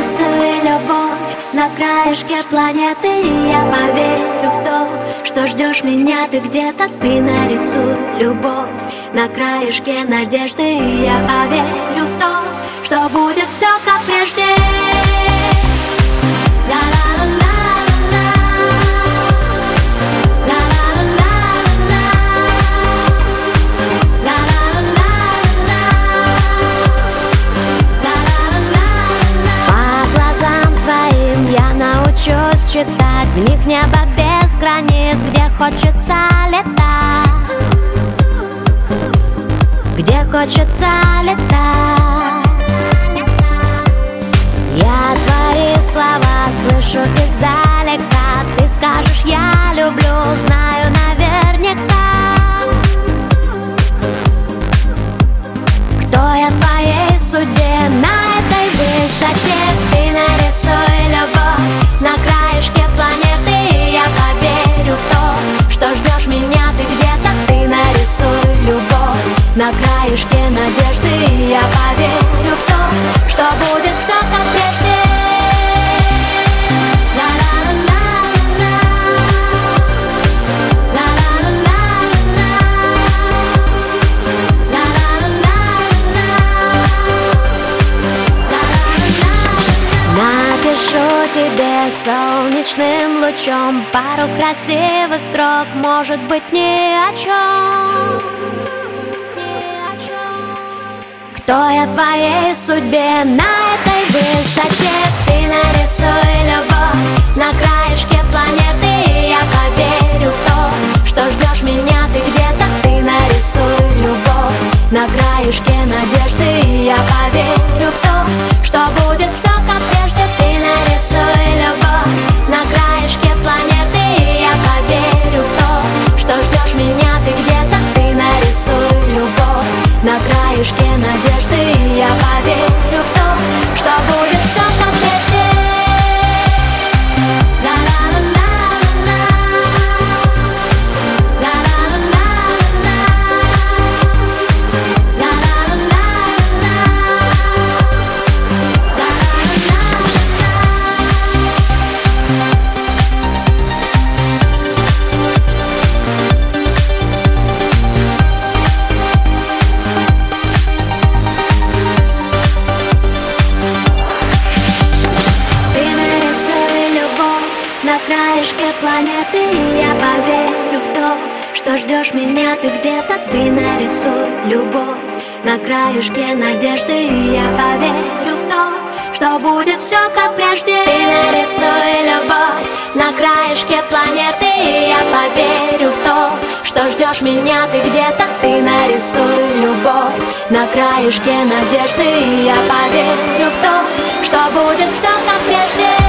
нарисуй любовь на краешке планеты, и я поверю в то, что ждешь меня ты где-то. Ты нарисуй любовь на краешке надежды, и я поверю в то, что будет все как прежде. Читать в них небо без границ, где хочется летать, где хочется летать. Я твои слова слышу издалека. Ты скажешь я люблю, знаю наверняка. Кто я в твоей судьбе на этой высоте? Ты нарисуй любовь на краешке планеты, и я поверю в то, что ждешь меня ты где-то. Ты нарисуй любовь на краешке надежды, и я поверю в то, что будет все как прежде. Напишу тебе солнечным лучом пару красивых строк, может быть, ни о чем. Кто я в твоей судьбе на этой высоте? Ты нарисуй любовь на краешке планеты, и я поверю в то, что ждешь меня ты где-то. Ты нарисуй любовь на краешке надежды, и я поверю в то, что будет все как прежде. Ты нарисуй любовь на краешке планеты, и я поверю в то, что ждешь меня ты где-то. Ты нарисуй любовь на краешке надежды, и я поверю в то, что будет все как прежде. На краешке планеты, и я поверю в то, что ждешь меня ты где-то. Ты нарисуй любовь на краешке надежды, и я поверю в то, что будет все как прежде. Ты нарисуй любовь на краешке планеты, и я поверю в то, что ждешь меня ты где-то. Ты нарисуй любовь на краешке надежды, и я поверю в то, что будет все как прежде.